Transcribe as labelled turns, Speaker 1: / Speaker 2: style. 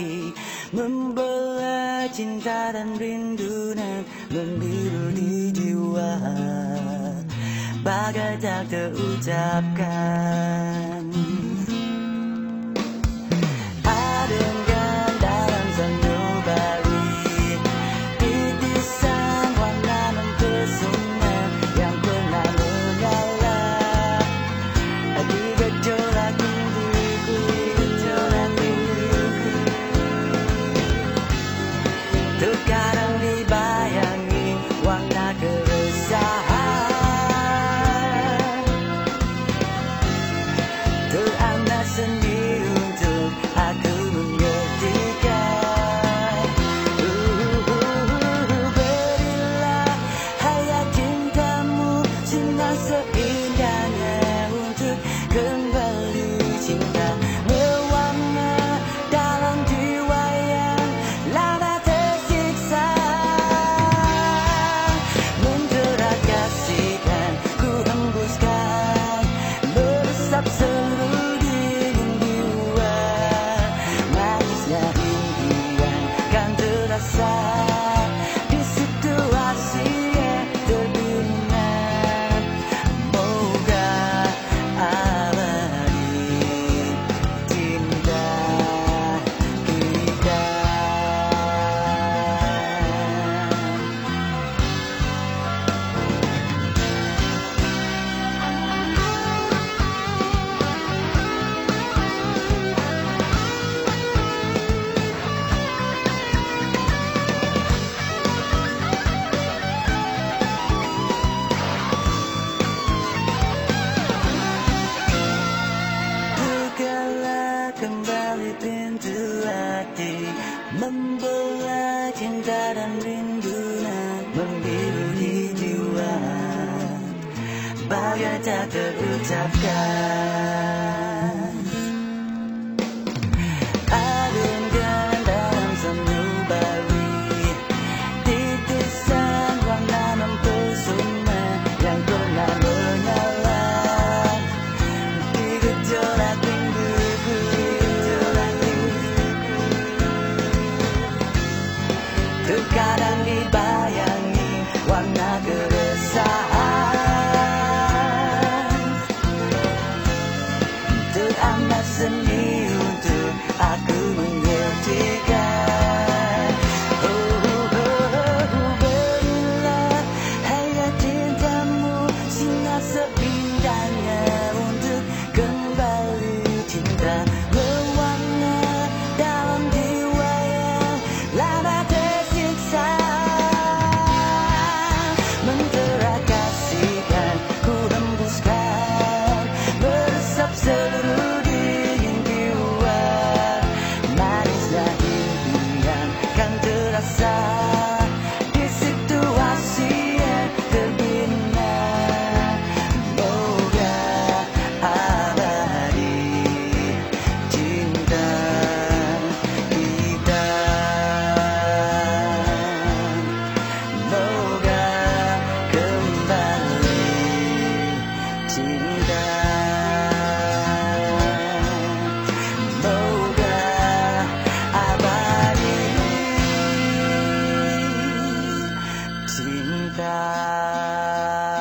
Speaker 1: hati, membelah cinta dan rindunan membiru di jiwa, bagai tak terucapkan. Adegan dalam sanubari, titisan warna mempesona yang pernah menyala di gejolak rinduku. Terkadang dibayangi warna keresahan, teramat sendiri untuk aku mengertikan. Berilah hayat cintamu sinar seindahnya untuk kembali cinta mewarna dalam jiwa yang lama tersiksa. Mentera kasihkan ku hembuskan, meresap seluruh dingin jiwa, manisnya impian kan terasa di situasi yang terbina. Moga abadi cinta kita. Bukalah kembali pintu hati, membelah cinta dan rindunan membiru di jiwa, bagai tak terucapkan. Adegan dalam sanubari, titisan warna mempesona yang pernah menyala di gejolak rinduku. Terkadang dibayangi warna keresahan, teramat seni untuk aku mengertikan. Berilah hayat cintamu sinar seindahnya untuk kembali cinta mewarna dalam jiwa yang lama tersiksa. Mentera kasihkan ku hembuskan, meresap seluruh dingin jiwa, manisnya impian kan terasa di situasi yang terbina. Moga abadi cinta kita. Moga kembali cinta. Moga abadi cinta.